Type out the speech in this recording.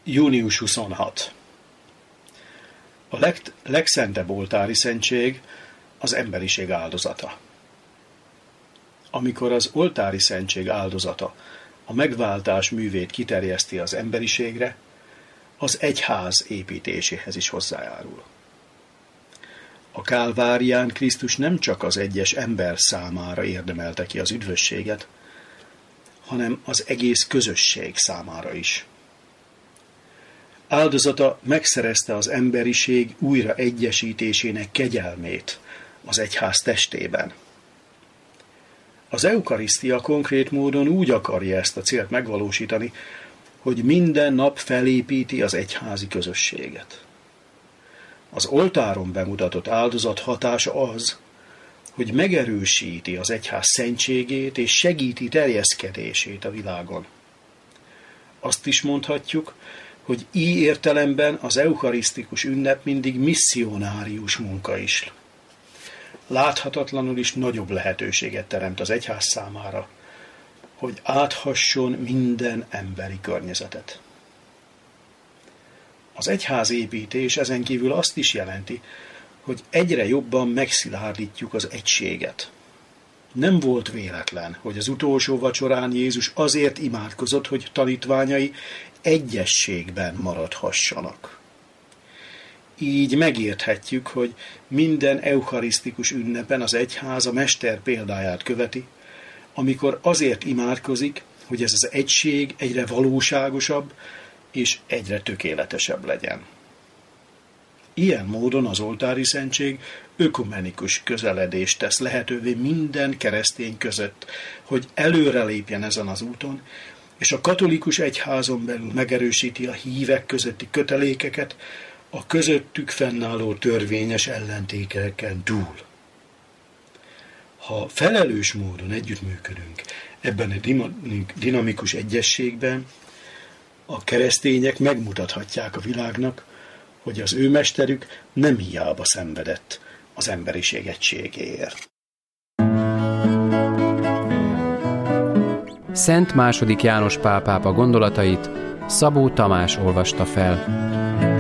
Június 26. A legszentebb oltári szentség az emberiség áldozata. Amikor az oltári szentség áldozata a megváltás művét kiterjeszti az emberiségre, az egyház építéséhez is hozzájárul. A Kálvárián Krisztus nem csak az egyes ember számára érdemelte ki az üdvösséget, hanem az egész közösség számára is. Áldozata megszerezte az emberiség újra egyesítésének kegyelmét az egyház testében. Az eukarisztia konkrét módon úgy akarja ezt a célt megvalósítani, hogy minden nap felépíti az egyházi közösséget. Az oltáron bemutatott áldozat hatása az, hogy megerősíti az egyház szentségét és segíti terjeszkedését a világon. Azt is mondhatjuk, hogy így értelemben az eukarisztikus ünnep mindig misszionárius munka is. Láthatatlanul is nagyobb lehetőséget teremt az egyház számára, hogy áthasson minden emberi környezetet. Az egyházépítés ezen kívül azt is jelenti, hogy egyre jobban megszilárdítjuk az egységet. Nem volt véletlen, hogy az utolsó vacsorán Jézus azért imádkozott, hogy tanítványai egyességben maradhassanak. Így megérthetjük, hogy minden eukarisztikus ünnepen az egyház a mester példáját követi, amikor azért imádkozik, hogy ez az egység egyre valóságosabb és egyre tökéletesebb legyen. Ilyen módon az oltári szentség ökumenikus közeledést tesz lehetővé minden keresztény között, hogy előrelépjen ezen az úton, és a katolikus egyházon belül megerősíti a hívek közötti kötelékeket a közöttük fennálló törvényes ellentéteken túl. Ha felelős módon együttműködünk ebben a dinamikus egyességben, a keresztények megmutathatják a világnak, hogy az ő mesterük nem hiába szenvedett az emberiség egységéért. Szent II. János Pál pápa gondolatait Szabó Tamás olvasta fel.